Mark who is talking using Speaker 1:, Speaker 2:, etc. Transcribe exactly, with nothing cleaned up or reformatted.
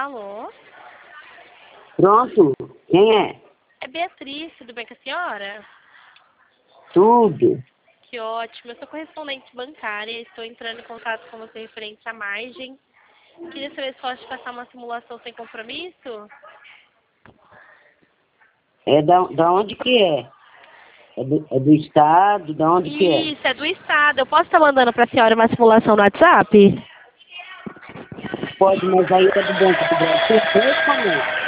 Speaker 1: Alô?
Speaker 2: Pronto. Quem é?
Speaker 1: É Beatriz, tudo bem com a senhora?
Speaker 2: Tudo.
Speaker 1: Que ótimo. Eu sou correspondente bancária e estou entrando em contato com você referente à margem. Queria saber se posso te passar uma simulação sem compromisso?
Speaker 2: É da, da onde que é? É do, é do estado? Da onde que é?
Speaker 1: Isso, é do Estado. Eu posso estar mandando para a senhora uma simulação no WhatsApp?
Speaker 2: Pode, mas aí é do Banco do Brasil? Foi, como é?